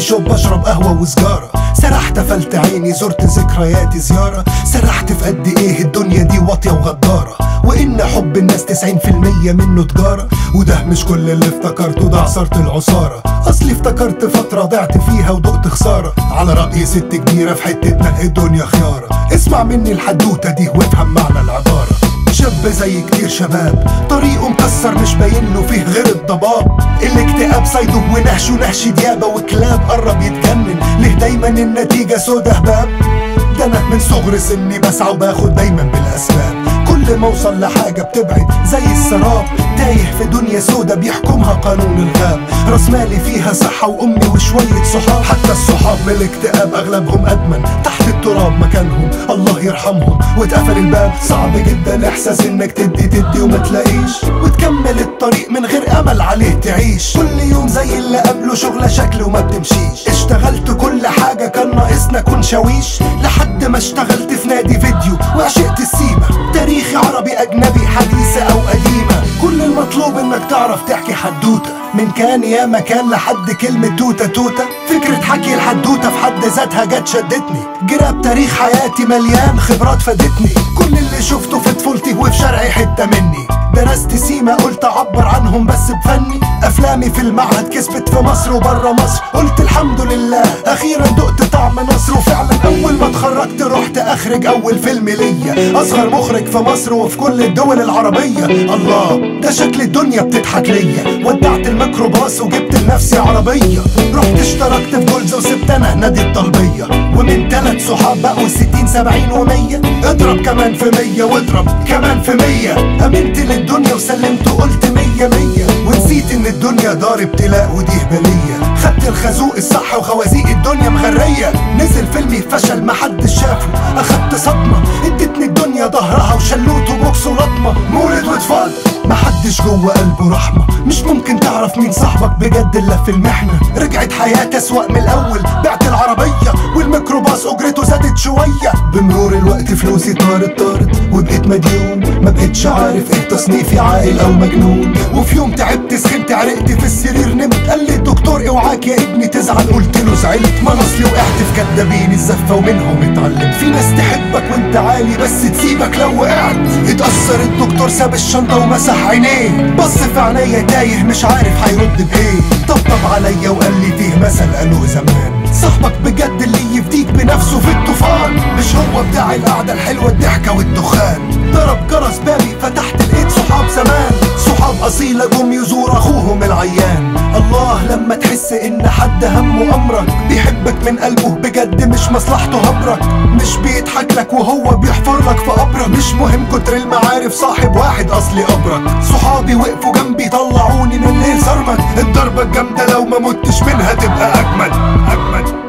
شوب بشرب قهوة وسجارة. سرحت قفلت عيني زرت ذكرياتي زيارة. سرحت في قد ايه الدنيا دي واطية وغدارة، وإن حب الناس 90% منه تجارة. وده مش كل اللي افتكرته، ده عصارة العصارة. أصلي افتكرت فترة ضعت فيها ودقت خسارة، على رأي ست كبيرة في حتتنا الدنيا خيارة. اسمع مني الحدوتة دي وافهم معنى العبارة. شاب زي كتير شباب طريقه مكسر مش باين له فيه غير الضباب. الاكتئاب صيده ونهشه نهش ديابة وكلاب قرب يتجنن. ليه دايما النتيجة سودا هباب؟ ده انا من صغر سني بسعى وباخد دايما بالاسباب. كل ما اوصل لحاجة بتبعد زي السراب، تايه في دنيا سودا بيحكمها قانون الغاب. راس مالي فيها صحة وامي وشوية صحاب، حتى الصحاب من الاكتئاب اغلبهم ادمن. تحت التراب مكانهم الله يرحمهم، واتقفل الباب. صعب جدا احساس انك تدي وما تلاقيش، وتكمل الطريق من غير امل عليه تعيش. كل يوم زي اللي قبله شغلة شكل وما بتمشيش. اشتغلت كل حاجة كان ناقصنا كون شاويش، لحد ما اشتغلت في نادي فيديو وعشقت السيما. تاريخي عربي اجنبي حديثة او قديمة، كل المطلوب انك تعرف تحكي حدوتة. من كان يا مكان لحد كلمة توتة توتة. فكرة حكي الحدوتة في حد ذاتها جت شدتني. جراب تاريخ حياتي مليان خبرات فادتني. كل اللي شفته في طفولتي وفي شرعي حتة مني. درست سيما قلت اعبر عنهم بس بفني. افلامي في المعهد كسبت في مصر وبره مصر، قلت الحمد لله اخيرا دقت طعم نصر. وفعلا اول ما اتخرجت رحت اخرج اول فيلم ليا، اصغر مخرج في مصر وفي كل الدول العربية. الله ده شكل الدنيا بتضحك ليا. ودعت الميكروباص وجبت لنفسي عربية، رحت اشتركت في جولز وسبت انا نادي الطلبية. ومن 3 صحاب بقوا 60 70 و100. اضرب كمان في 100 واضرب كمان في 100. امنت للدنيا وسلمت وقلت 100 100. ونسيت ان الدنيا دار ابتلاء ودي هبلية. خدت الخازوق الصح وخوازيق الدنيا مغرية. نزل فيلمي فشل محدش شافه، اخدت صدمة ادتني الدنيا ظهرها وشلوت وبوكس ولطمة. مولد واتفضل محدش جوه قلبه رحمة. مش ممكن تعرف مين صاحبك بجد الا في المحنة. رجعت حياتي اسوأ من الاول، بعت العربية والميكروباص اجرته زادت شوية. بمرور الوقت فلوسي طارت وبقيت مديون. ما بقتش عارف ايه تصنيفي عاقل او مجنون. وفي يوم تعبت سخنت عرقت في السرير نمت. قال لي الدكتور اوعاك يا ابني تزعل، قلت له زعلت. ما انا اصلي وقعت في كدابين الزفة ومنهم اتعلمت. في ناس تحبك وانت عالي بس تسيبك لو وقعت. اتأثر الدكتور ساب الشنطة ومسح عينيه. بص في عينيا تايه مش عارف هيرد بايه. طبطب عليا وقال لي فيه مثل قالوه زمان، صاحبك بجد اللي يفديك بنفسه في الطوفان. مش هو بتاع القعدة الحلوة الضحكة والدخان. ضرب جرس بابي فتحت لقيت صحاب زمان. صحاب أصيلة جم يزور أخوهم العيان. الله لما تحس إن حد همه أمرك، بيحبك من قلبه بجد مش مصلحته هبرك. مش بيضحك لك وهو بيحفر لك في قبرك. مش مهم كتر المعارف صاحب واحد أصلي أبرك. صحابي وقفوا جنبي طلعوني من الليل صرمت. الضربة الجامدة لو ما متش منها تبقى أجمد.